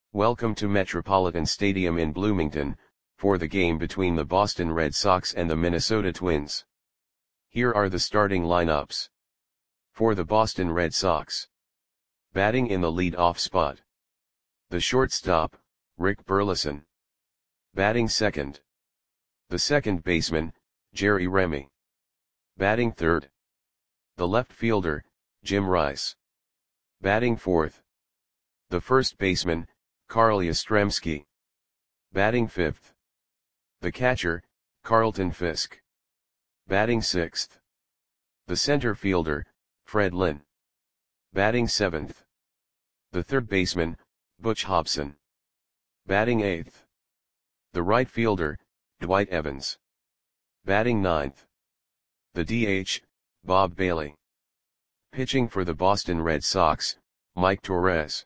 Welcome to Metropolitan Stadium in Bloomington, for the game between the Boston Red Sox and the Minnesota Twins. Here are the starting lineups. For the Boston Red Sox. Batting in the lead-off spot. The shortstop, Rick Burleson. Batting second. The second baseman, Jerry Remy. Batting third. The left fielder, Jim Rice. Batting fourth. The first baseman, Carl Yastrzemski. Batting fifth. The catcher, Carlton Fisk. Batting sixth. The center fielder, Fred Lynn. Batting seventh. The third baseman, Butch Hobson. Batting eighth. The right fielder, Dwight Evans. Batting ninth. The DH, Bob Bailey. Pitching for the Boston Red Sox, Mike Torres.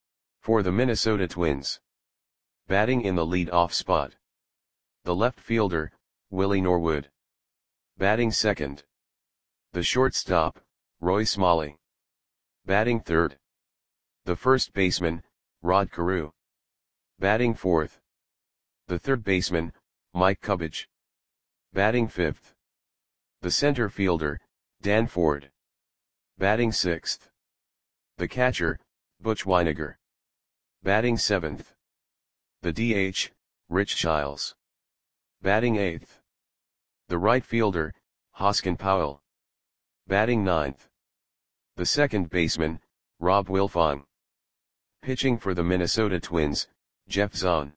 For the Minnesota Twins. Batting in the lead-off spot. The left fielder, Willie Norwood. Batting second. The shortstop, Roy Smalley. Batting third. The first baseman, Rod Carew. Batting fourth. The third baseman, Mike Cubbage. Batting fifth. The center fielder, Dan Ford. Batting sixth. The catcher, Butch Wynegar. Batting seventh. The DH, Rich Childs. Batting eighth. The right fielder, Hoskin Powell. Batting ninth. The second baseman, Rob Wilfong. Pitching for the Minnesota Twins, Jeff Zahn.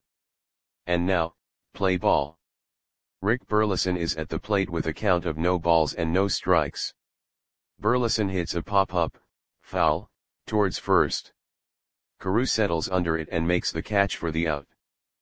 And now, play ball. Rick Burleson is at the plate with a count of no balls and no strikes. Burleson hits a pop-up, foul, towards first. Carew settles under it and makes the catch for the out.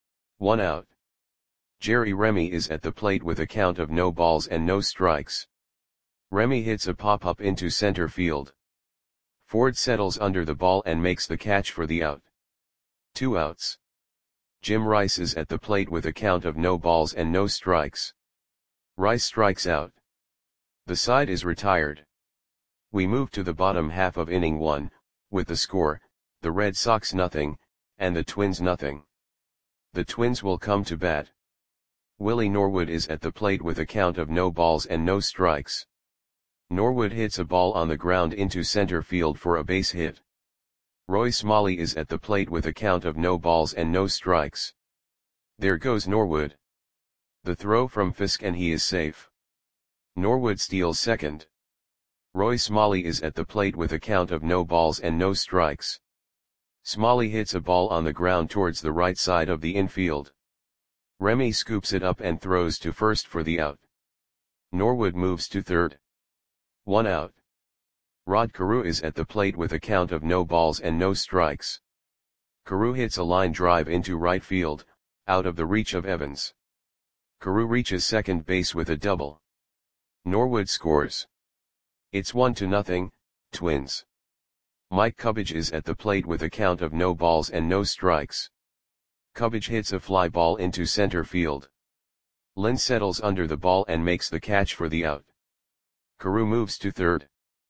1 out. Jerry Remy is at the plate with a count of no balls and no strikes. Remy hits a pop-up into center field. Ford settles under the ball and makes the catch for the out. 2 outs. Jim Rice is at the plate with a count of no balls and no strikes. Rice strikes out. The side is retired. We move to the bottom half of inning 1, with the score, the Red Sox nothing, and the Twins nothing. The Twins will come to bat. Willie Norwood is at the plate with a count of no balls and no strikes. Norwood hits a ball on the ground into center field for a base hit. Roy Smalley is at the plate with a count of no balls and no strikes. There goes Norwood. The throw from Fisk and he is safe. Norwood steals second. Roy Smalley is at the plate with a count of no balls and no strikes. Smalley hits a ball on the ground towards the right side of the infield. Remy scoops it up and throws to first for the out. Norwood moves to third. 1 out. Rod Carew is at the plate with a count of no balls and no strikes. Carew hits a line drive into right field, out of the reach of Evans. Carew reaches second base with a double. Norwood scores. It's 1-0, Twins. Mike Cubbage is at the plate with a count of no balls and no strikes. Cubbage hits a fly ball into center field. Lynn settles under the ball and makes the catch for the out. Carew moves to third.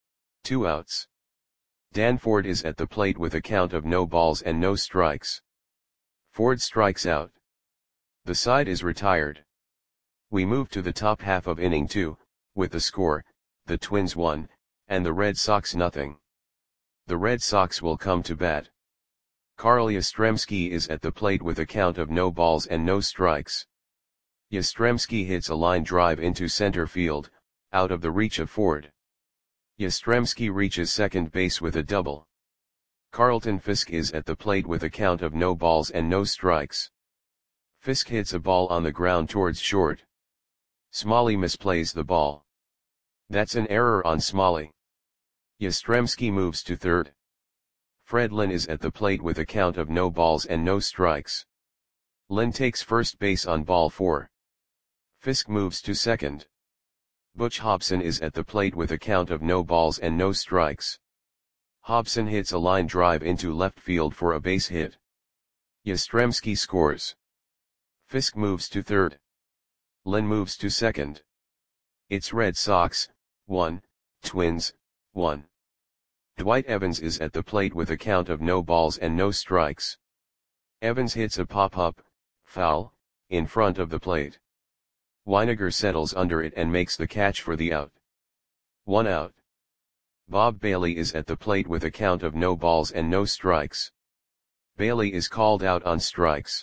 2 outs. Dan Ford is at the plate with a count of no balls and no strikes. Ford strikes out. The side is retired. We move to the top half of inning 2, with the score, the Twins 1, and the Red Sox nothing. The Red Sox will come to bat. Carl Yastrzemski is at the plate with a count of no balls and no strikes. Yastrzemski hits a line drive into center field, out of the reach of Ford. Yastrzemski reaches second base with a double. Carlton Fisk is at the plate with a count of no balls and no strikes. Fisk hits a ball on the ground towards short. Smalley misplays the ball. That's an error on Smalley. Yastrzemski moves to third. Fred Lynn is at the plate with a count of no balls and no strikes. Lynn takes first base on ball 4. Fisk moves to second. Butch Hobson is at the plate with a count of no balls and no strikes. Hobson hits a line drive into left field for a base hit. Yastrzemski scores. Fisk moves to third. Lynn moves to second. It's Red Sox, 1, Twins, 1. Dwight Evans is at the plate with a count of no balls and no strikes. Evans hits a pop-up, foul, in front of the plate. Winegar settles under it and makes the catch for the out. 1 out. Bob Bailey is at the plate with a count of no balls and no strikes. Bailey is called out on strikes.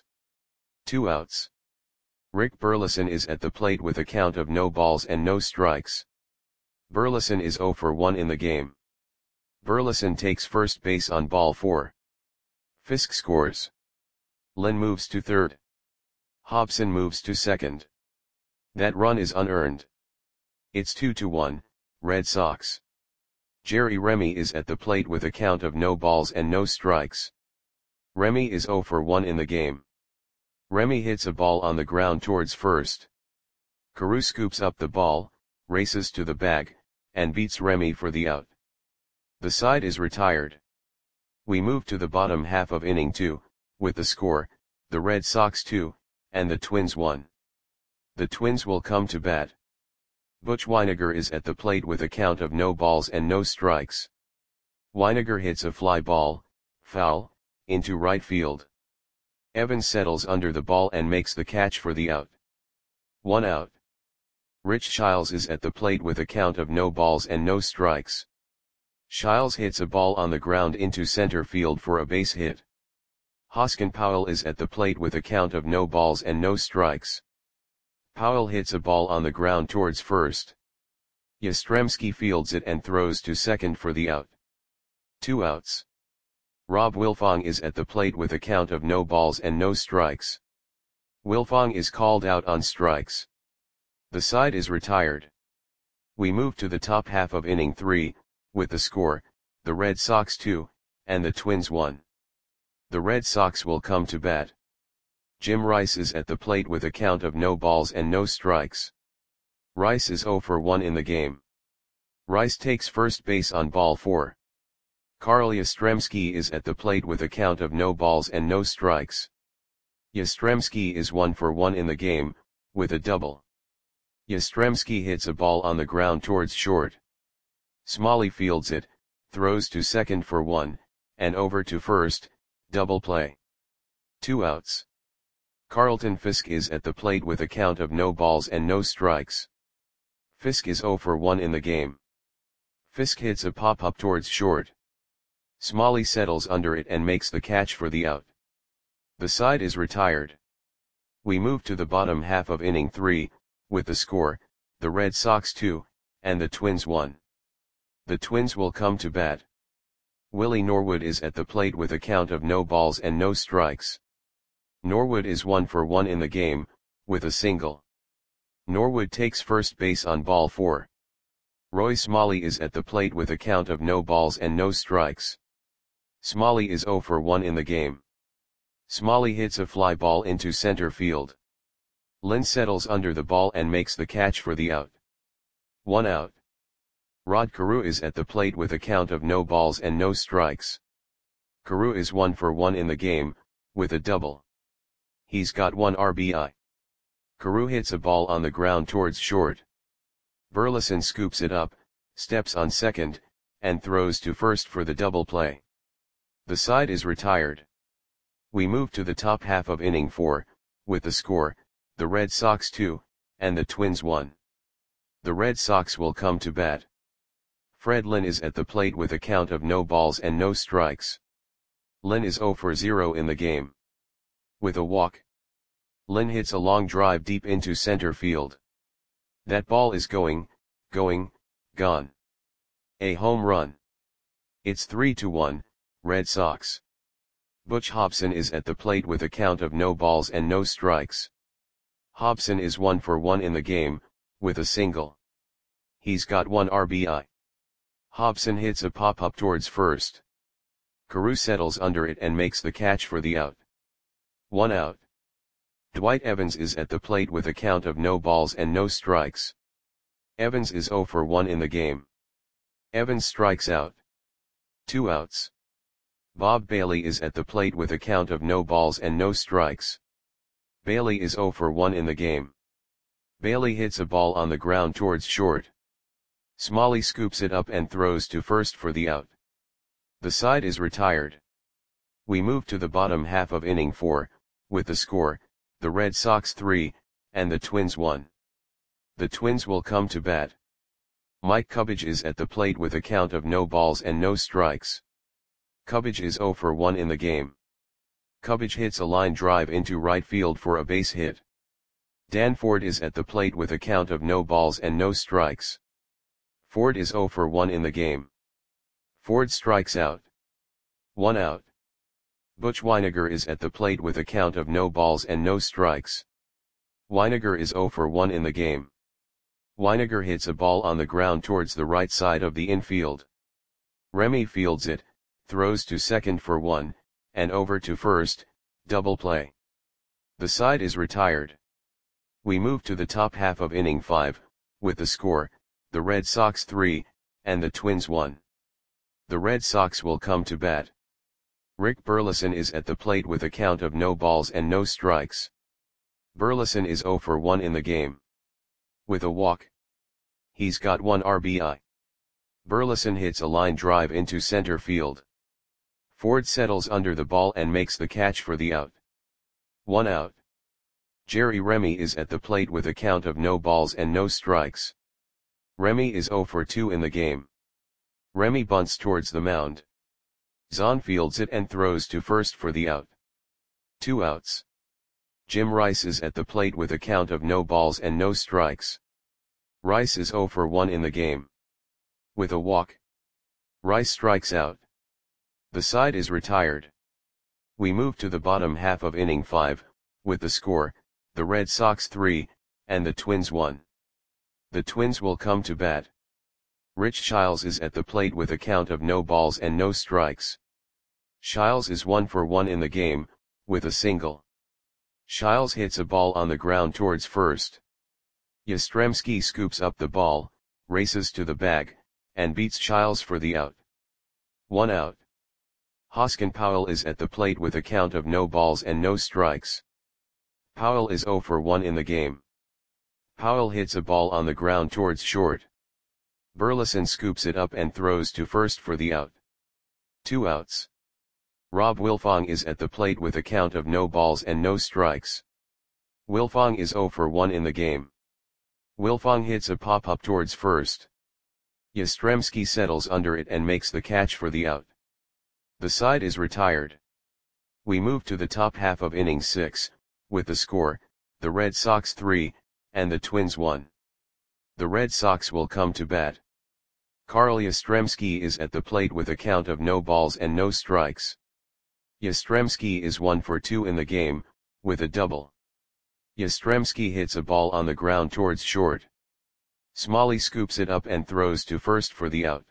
2 outs. Rick Burleson is at the plate with a count of no balls and no strikes. Burleson is 0 for 1 in the game. Burleson takes first base on ball 4. Fisk scores. Lynn moves to third. Hobson moves to second. That run is unearned. It's 2-1, Red Sox. Jerry Remy is at the plate with a count of no balls and no strikes. Remy is 0 for 1 in the game. Remy hits a ball on the ground towards first. Carew scoops up the ball, races to the bag, and beats Remy for the out. The side is retired. We move to the bottom half of inning 2, with the score, the Red Sox 2, and the Twins 1. The Twins will come to bat. Butch Winegar is at the plate with a count of no balls and no strikes. Winegar hits a fly ball, foul, into right field. Evans settles under the ball and makes the catch for the out. 1 out. Rich Shiles is at the plate with a count of no balls and no strikes. Shiles hits a ball on the ground into center field for a base hit. Hoskin Powell is at the plate with a count of no balls and no strikes. Powell hits a ball on the ground towards first. Yastrzemski fields it and throws to second for the out. 2 outs. Rob Wilfong is at the plate with a count of no balls and no strikes. Wilfong is called out on strikes. The side is retired. We move to the top half of inning 3, with the score, the Red Sox 2, and the Twins 1. The Red Sox will come to bat. Jim Rice is at the plate with a count of no balls and no strikes. Rice is 0 for 1 in the game. Rice takes first base on ball 4. Carl Yastrzemski is at the plate with a count of no balls and no strikes. Yastrzemski is 1 for 1 in the game, with a double. Yastrzemski hits a ball on the ground towards short. Smalley fields it, throws to second for 1, and over to first, double play. 2 outs. Carlton Fisk is at the plate with a count of no balls and no strikes. Fisk is 0 for 1 in the game. Fisk hits a pop-up towards short. Smalley settles under it and makes the catch for the out. The side is retired. We move to the bottom half of inning 3, with the score, the Red Sox 2, and the Twins 1. The Twins will come to bat. Willie Norwood is at the plate with a count of no balls and no strikes. Norwood is 1 for 1 in the game, with a single. Norwood takes first base on ball 4. Roy Smalley is at the plate with a count of no balls and no strikes. Smalley is 0 for 1 in the game. Smalley hits a fly ball into center field. Lynn settles under the ball and makes the catch for the out. 1 out. Rod Carew is at the plate with a count of no balls and no strikes. Carew is 1 for 1 in the game, with a double. He's got 1 RBI. Carew hits a ball on the ground towards short. Burleson scoops it up, steps on second, and throws to first for the double play. The side is retired. We move to the top half of inning 4, with the score, the Red Sox 2, and the Twins 1. The Red Sox will come to bat. Fred Lynn is at the plate with a count of no balls and no strikes. Lynn is 0 for 0 in the game. With a walk. Lynn hits a long drive deep into center field. That ball is gone. A home run. It's 3-1, Red Sox. Butch Hobson is at the plate with a count of no balls and no strikes. Hobson is 1 for 1 in the game, with a single. He's got 1 RBI. Hobson hits a pop-up towards first. Carew settles under it and makes the catch for the out. 1 out. Dwight Evans is at the plate with a count of no balls and no strikes. Evans is 0 for 1 in the game. Evans strikes out. 2 outs. Bob Bailey is at the plate with a count of no balls and no strikes. Bailey is 0 for 1 in the game. Bailey hits a ball on the ground towards short. Smalley scoops it up and throws to first for the out. The side is retired. We move to the bottom half of inning 4, with the score, the Red Sox 3, and the Twins 1. The Twins will come to bat. Mike Cubbage is at the plate with a count of no balls and no strikes. Cubbage is 0 for 1 in the game. Cubbage hits a line drive into right field for a base hit. Dan Ford is at the plate with a count of no balls and no strikes. Ford is 0 for 1 in the game. Ford strikes out. 1 out. Butch Wynegar is at the plate with a count of no balls and no strikes. Wynegar is 0 for 1 in the game. Wynegar hits a ball on the ground towards the right side of the infield. Remy fields it, throws to second for 1, and over to first, double play. The side is retired. We move to the top half of inning 5, with the score, the Red Sox 3, and the Twins 1. The Red Sox will come to bat. Rick Burleson is at the plate with a count of no balls and no strikes. Burleson is 0 for 1 in the game. With a walk. He's got 1 RBI. Burleson hits a line drive into center field. Ford settles under the ball and makes the catch for the out. 1 out. Jerry Remy is at the plate with a count of no balls and no strikes. Remy is 0 for 2 in the game. Remy bunts towards the mound. Zahn fields it and throws to first for the out. 2 outs. Jim Rice is at the plate with a count of no balls and no strikes. Rice is 0 for 1 in the game. With a walk. Rice strikes out. The side is retired. We move to the bottom half of inning 5, with the score, the Red Sox 3, and the Twins 1. The Twins will come to bat. Rich Shiles is at the plate with a count of no balls and no strikes. Shiles is 1 for 1 in the game, with a single. Shiles hits a ball on the ground towards first. Yastrzemski scoops up the ball, races to the bag, and beats Shiles for the out. 1 out. Hoskin Powell is at the plate with a count of no balls and no strikes. Powell is 0 for 1 in the game. Powell hits a ball on the ground towards short. Burleson scoops it up and throws to first for the out. 2 outs. Rob Wilfong is at the plate with a count of no balls and no strikes. Wilfong is 0 for 1 in the game. Wilfong hits a pop-up towards first. Yastrzemski settles under it and makes the catch for the out. The side is retired. We move to the top half of inning 6, with the score, the Red Sox 3, and the Twins 1. The Red Sox will come to bat. Carl Yastrzemski is at the plate with a count of no balls and no strikes. Yastrzemski is 1 for 2 in the game, with a double. Yastrzemski hits a ball on the ground towards short. Smalley scoops it up and throws to first for the out.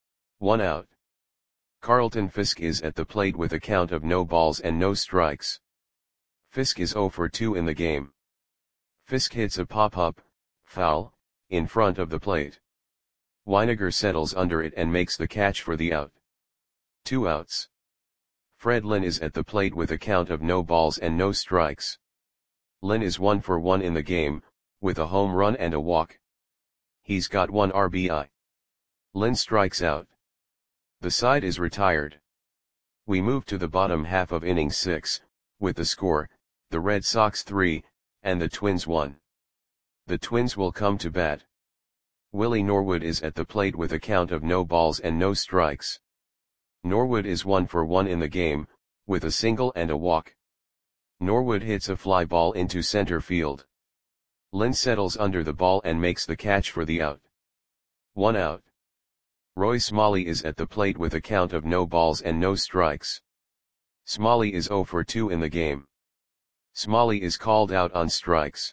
1 out. Carlton Fisk is at the plate with a count of no balls and no strikes. Fisk is 0 for 2 in the game. Fisk hits a pop-up, foul, in front of the plate. Wynegar settles under it and makes the catch for the out. 2 outs. Fred Lynn is at the plate with a count of no balls and no strikes. Lynn is 1 for 1 in the game, with a home run and a walk. He's got 1 RBI. Lynn strikes out. The side is retired. We move to the bottom half of inning 6, with the score, the Red Sox 3, and the Twins 1. The Twins will come to bat. Willie Norwood is at the plate with a count of no balls and no strikes. Norwood is 1 for 1 in the game, with a single and a walk. Norwood hits a fly ball into center field. Lynn settles under the ball and makes the catch for the out. 1 out. Roy Smalley is at the plate with a count of no balls and no strikes. Smalley is 0 for 2 in the game. Smalley is called out on strikes.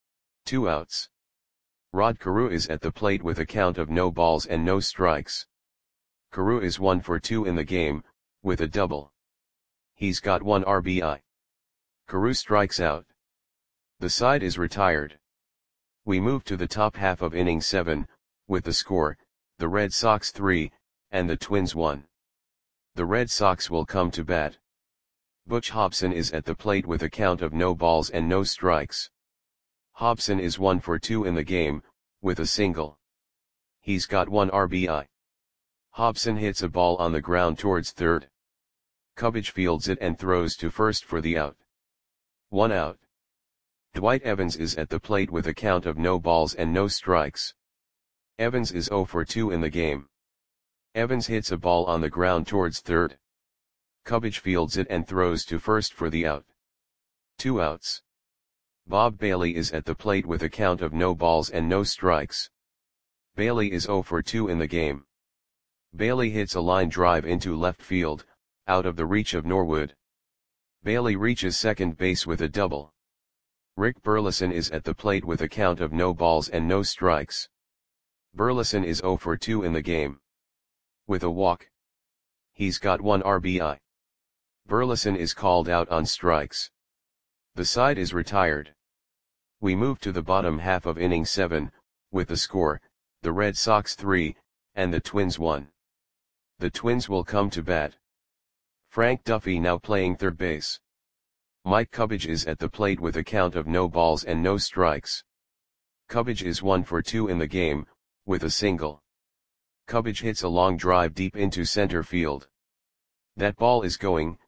2 outs. Rod Carew is at the plate with a count of no balls and no strikes. Carew is 1 for 2 in the game, with a double. He's got 1 RBI. Carew strikes out. The side is retired. We move to the top half of inning 7, with the score, the Red Sox 3, and the Twins 1. The Red Sox will come to bat. Butch Hobson is at the plate with a count of no balls and no strikes. Hobson is 1 for 2 in the game, with a single. He's got 1 RBI. Hobson hits a ball on the ground towards third. Cubbage fields it and throws to first for the out. 1 out. Dwight Evans is at the plate with a count of no balls and no strikes. Evans is 0 for 2 in the game. Evans hits a ball on the ground towards third. Cubbage fields it and throws to first for the out. 2 outs. Bob Bailey is at the plate with a count of no balls and no strikes. Bailey is 0 for 2 in the game. Bailey hits a line drive into left field, out of the reach of Norwood. Bailey reaches second base with a double. Rick Burleson is at the plate with a count of no balls and no strikes. Burleson is 0 for 2 in the game. With a walk. He's got 1 RBI. Burleson is called out on strikes. The side is retired. We move to the bottom half of inning 7, with the score, the Red Sox 3, and the Twins 1. The Twins will come to bat. Frank Duffy now playing third base. Mike Cubbage is at the plate with a count of no balls and no strikes. Cubbage is 1 for 2 in the game, with a single. Cubbage hits a long drive deep into center field. That ball is gone.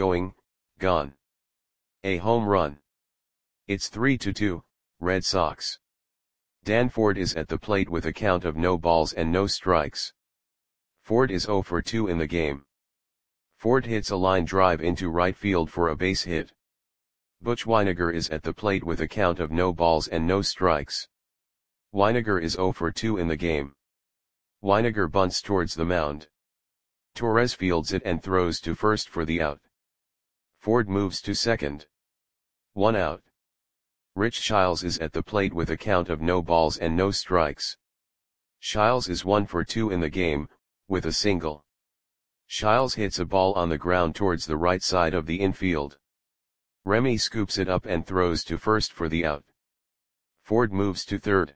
A home run. It's 3-2, Red Sox. Dan Ford is at the plate with a count of no balls and no strikes. Ford is 0 for 2 in the game. Ford hits a line drive into right field for a base hit. Butch Wynegar is at the plate with a count of no balls and no strikes. Wynegar is 0 for 2 in the game. Wynegar bunts towards the mound. Torres fields it and throws to first for the out. Ford moves to second. 1 out. Rich Shiles is at the plate with a count of no balls and no strikes. Shiles is 1 for 2 in the game, with a single. Shiles hits a ball on the ground towards the right side of the infield. Remy scoops it up and throws to first for the out. Ford moves to third.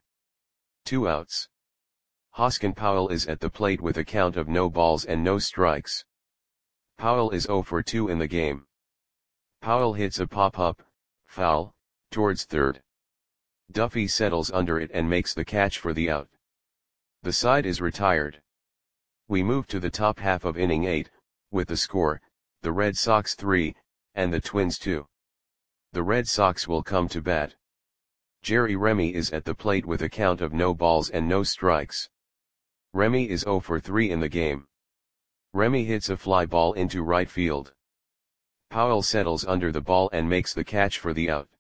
2 outs. Hoskin Powell is at the plate with a count of no balls and no strikes. Powell is 0 for 2 in the game. Powell hits a pop-up, foul, towards third. Duffy settles under it and makes the catch for the out. The side is retired. We move to the top half of inning 8, with the score, the Red Sox 3, and the Twins 2. The Red Sox will come to bat. Jerry Remy is at the plate with a count of no balls and no strikes. Remy is 0 for 3 in the game. Remy hits a fly ball into right field. Powell settles under the ball and makes the catch for the out.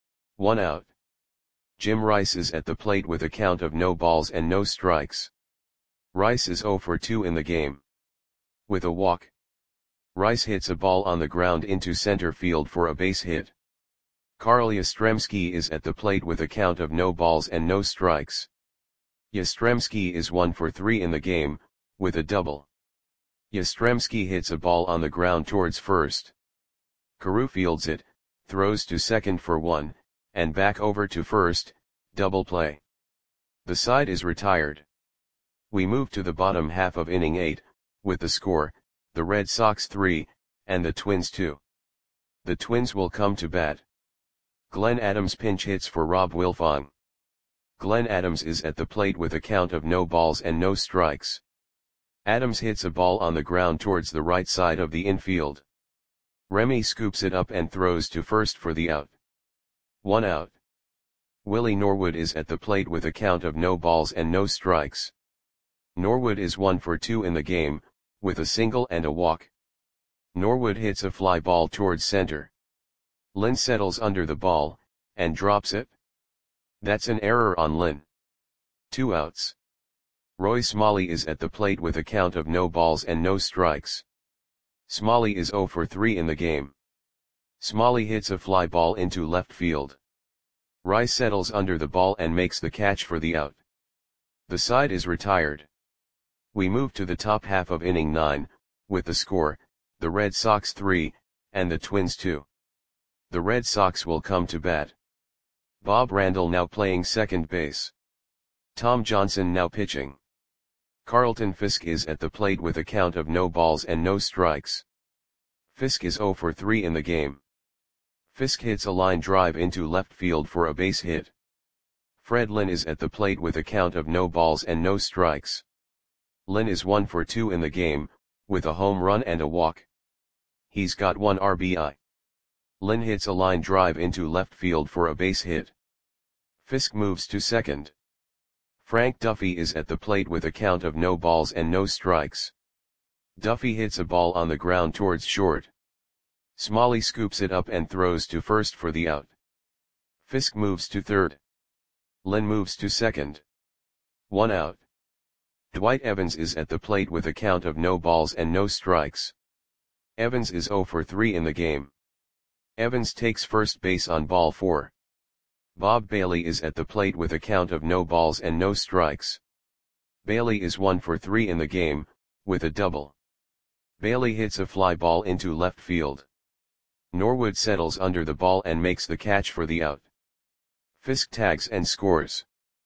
1 out. Jim Rice is at the plate with a count of no balls and no strikes. Rice is 0 for 2 in the game. With a walk. Rice hits a ball on the ground into center field for a base hit. Carl Yastrzemski is at the plate with a count of no balls and no strikes. Yastrzemski is 1 for 3 in the game, with a double. Yastrzemski hits a ball on the ground towards first. Carew fields it, throws to second for 1, and back over to first, double play. The side is retired. We move to the bottom half of inning 8, with the score, the Red Sox 3, and the Twins 2. The Twins will come to bat. Glenn Adams pinch hits for Rob Wilfong. Glenn Adams is at the plate with a count of no balls and no strikes. Adams hits a ball on the ground towards the right side of the infield. Remy scoops it up and throws to first for the out. 1 out. Willie Norwood is at the plate with a count of no balls and no strikes. Norwood is 1 for 2 in the game, with a single and a walk. Norwood hits a fly ball towards center. Lynn settles under the ball, and drops it. That's an error on Lynn. 2 outs. Roy Smalley is at the plate with a count of no balls and no strikes. Smalley is 0 for 3 in the game. Smalley hits a fly ball into left field. Rice settles under the ball and makes the catch for the out. The side is retired. We move to the top half of inning 9, with the score, the Red Sox 3, and the Twins 2. The Red Sox will come to bat. Bob Randall now playing second base. Tom Johnson now pitching. Carlton Fisk is at the plate with a count of no balls and no strikes. Fisk is 0 for 3 in the game. Fisk hits a line drive into left field for a base hit. Fred Lynn is at the plate with a count of no balls and no strikes. Lynn is 1 for 2 in the game, with a home run and a walk. He's got 1 RBI. Lynn hits a line drive into left field for a base hit. Fisk moves to second. Frank Duffy is at the plate with a count of no balls and no strikes. Duffy hits a ball on the ground towards short. Smalley scoops it up and throws to first for the out. Fisk moves to third. Lynn moves to second. 1 out. Dwight Evans is at the plate with a count of no balls and no strikes. Evans is 0 for 3 in the game. Evans takes first base on ball 4. Bob Bailey is at the plate with a count of no balls and no strikes. Bailey is 1 for 3 in the game, with a double. Bailey hits a fly ball into left field. Norwood settles under the ball and makes the catch for the out. Fisk tags and scores.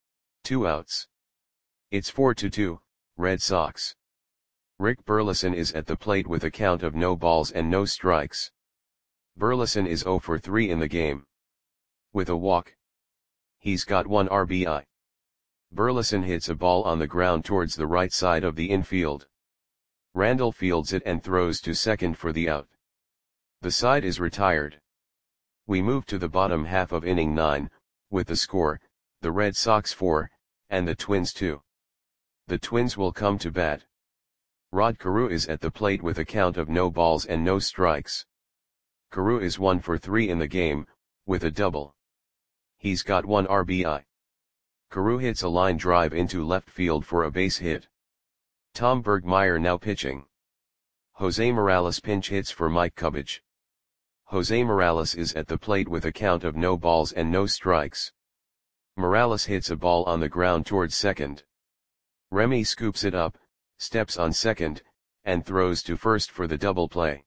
2 outs. It's 4-2, Red Sox. Rick Burleson is at the plate with a count of no balls and no strikes. Burleson is 0 for 3 in the game. With a walk. He's got 1 RBI. Burleson hits a ball on the ground towards the right side of the infield. Randall fields it and throws to second for the out. The side is retired. We move to the bottom half of inning 9, with the score, the Red Sox 4, and the Twins 2. The Twins will come to bat. Rod Carew is at the plate with a count of no balls and no strikes. Carew is 1 for 3 in the game, with a double. He's got 1 RBI. Carew hits a line drive into left field for a base hit. Tom Bergmeyer now pitching. Jose Morales pinch hits for Mike Cubbage. Jose Morales is at the plate with a count of no balls and no strikes. Morales hits a ball on the ground towards second. Remy scoops it up, steps on second, and throws to first for the double play.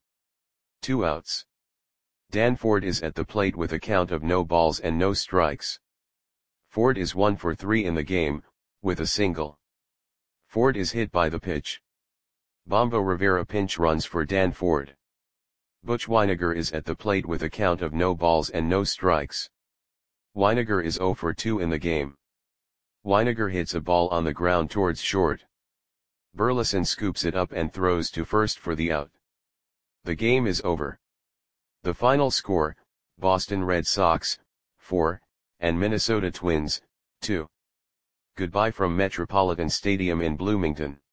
2 outs. Dan Ford is at the plate with a count of no balls and no strikes. Ford is 1 for 3 in the game, with a single. Ford is hit by the pitch. Bombo Rivera pinch runs for Dan Ford. Butch Wynegar is at the plate with a count of no balls and no strikes. Wynegar is 0 for 2 in the game. Wynegar hits a ball on the ground towards short. Burleson scoops it up and throws to first for the out. The game is over. The final score, Boston Red Sox, 4, and Minnesota Twins, 2. Goodbye from Metropolitan Stadium in Bloomington.